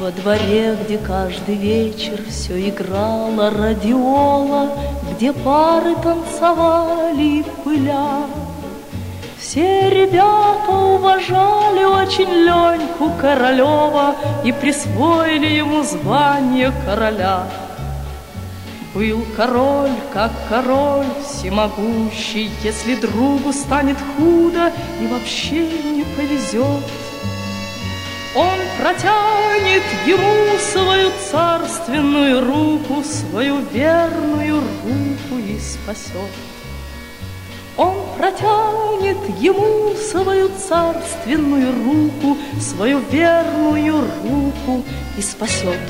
Во дворе, где каждый вечер все играла радиола, где пары танцевали пыля. Все ребята уважали очень Леньку Королева и присвоили ему звание короля. Был король, как король, всемогущий, если другу станет худо и вообще не повезет, он протянет ему свою царственную руку, свою верную руку и спасет. Он протянет ему свою царственную руку, свою верную руку и спасет.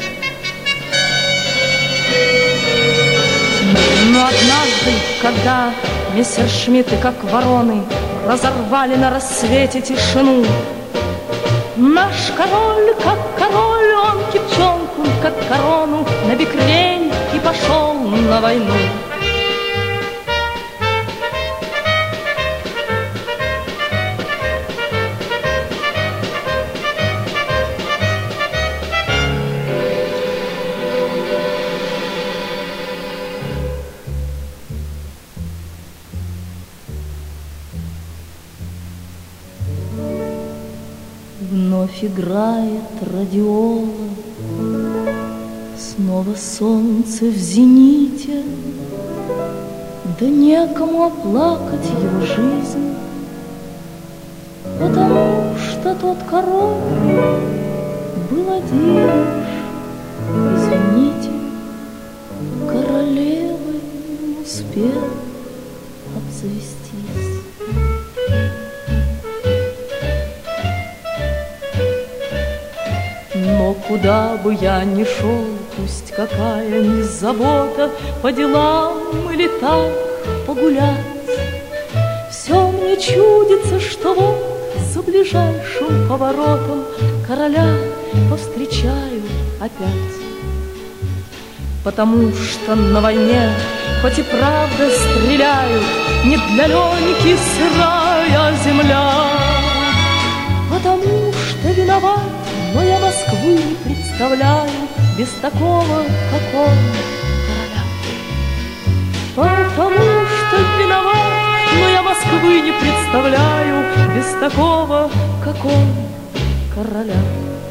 Но однажды, когда мессершмитты, как вороны, разорвали на рассвете тишину, наш король, как король, он кипчонку, как корону, на бекрень и пошел на войну. Вновь играет радиола, снова солнце в зените, да некому оплакать его жизнь, потому что тот король был один. Извините, королевой не успел обзавестись. Но куда бы я ни шел, пусть какая ни забота, по делам или так погулять, все мне чудится, что вот за ближайшим поворотом короля повстречаю опять. Потому что на войне, хоть и правда стреляют, не для Леньки сырая земля. Потому что виноват, но я Москвы не представляю без такого, как он, короля. Потому что виноват, но я Москвы не представляю без такого, как он, короля.